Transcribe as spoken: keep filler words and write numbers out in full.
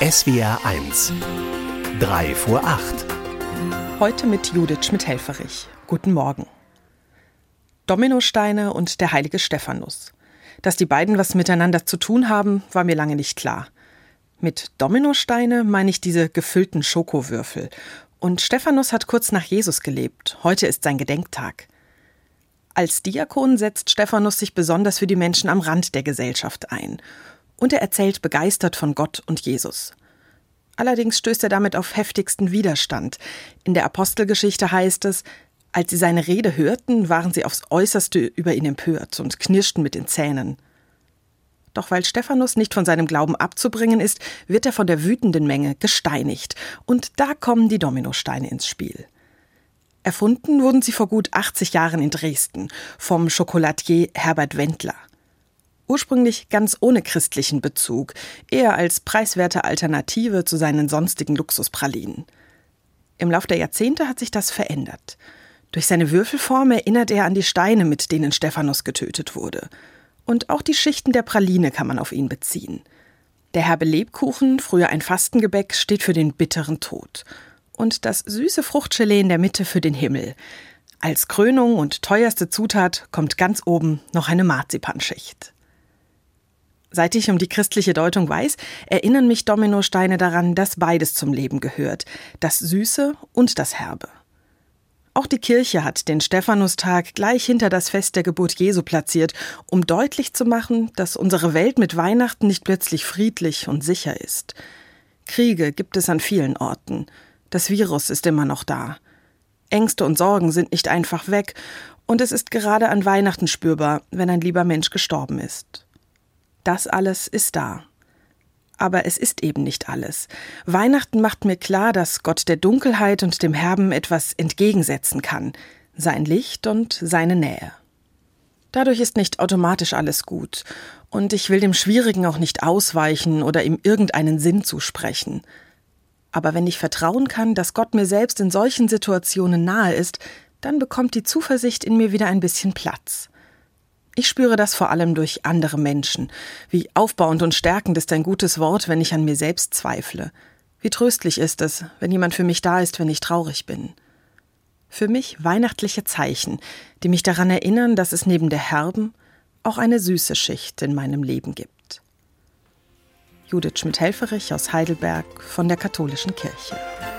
S W R eins. Drei vor acht. Heute mit Judith Schmidt-Helfferich. Guten Morgen. Dominosteine und der heilige Stephanus. Dass die beiden was miteinander zu tun haben, war mir lange nicht klar. Mit Dominosteine meine ich diese gefüllten Schokowürfel. Und Stephanus hat kurz nach Jesus gelebt. Heute ist sein Gedenktag. Als Diakon setzt Stephanus sich besonders für die Menschen am Rand der Gesellschaft ein. Und er erzählt begeistert von Gott und Jesus. Allerdings stößt er damit auf heftigsten Widerstand. In der Apostelgeschichte heißt es, als sie seine Rede hörten, waren sie aufs Äußerste über ihn empört und knirschten mit den Zähnen. Doch weil Stephanus nicht von seinem Glauben abzubringen ist, wird er von der wütenden Menge gesteinigt. Und da kommen die Dominosteine ins Spiel. Erfunden wurden sie vor gut achtzig Jahren in Dresden vom Schokoladier Herbert Wendler. Ursprünglich ganz ohne christlichen Bezug, eher als preiswerte Alternative zu seinen sonstigen Luxuspralinen. Im Lauf der Jahrzehnte hat sich das verändert. Durch seine Würfelform erinnert er an die Steine, mit denen Stephanus getötet wurde. Und auch die Schichten der Praline kann man auf ihn beziehen. Der herbe Lebkuchen, früher ein Fastengebäck, steht für den bitteren Tod. Und das süße Fruchtgelee in der Mitte für den Himmel. Als Krönung und teuerste Zutat kommt ganz oben noch eine Marzipanschicht. Seit ich um die christliche Deutung weiß, erinnern mich Dominosteine daran, dass beides zum Leben gehört, das Süße und das Herbe. Auch die Kirche hat den Stephanustag gleich hinter das Fest der Geburt Jesu platziert, um deutlich zu machen, dass unsere Welt mit Weihnachten nicht plötzlich friedlich und sicher ist. Kriege gibt es an vielen Orten. Das Virus ist immer noch da. Ängste und Sorgen sind nicht einfach weg und es ist gerade an Weihnachten spürbar, wenn ein lieber Mensch gestorben ist. Das alles ist da. Aber es ist eben nicht alles. Weihnachten macht mir klar, dass Gott der Dunkelheit und dem Herben etwas entgegensetzen kann. Sein Licht und seine Nähe. Dadurch ist nicht automatisch alles gut. Und ich will dem Schwierigen auch nicht ausweichen oder ihm irgendeinen Sinn zusprechen. Aber wenn ich vertrauen kann, dass Gott mir selbst in solchen Situationen nahe ist, dann bekommt die Zuversicht in mir wieder ein bisschen Platz. Ich spüre das vor allem durch andere Menschen. Wie aufbauend und stärkend ist ein gutes Wort, wenn ich an mir selbst zweifle. Wie tröstlich ist es, wenn jemand für mich da ist, wenn ich traurig bin. Für mich weihnachtliche Zeichen, die mich daran erinnern, dass es neben der herben auch eine süße Schicht in meinem Leben gibt. Judith Schmidt-Helfferich aus Heidelberg von der Katholischen Kirche.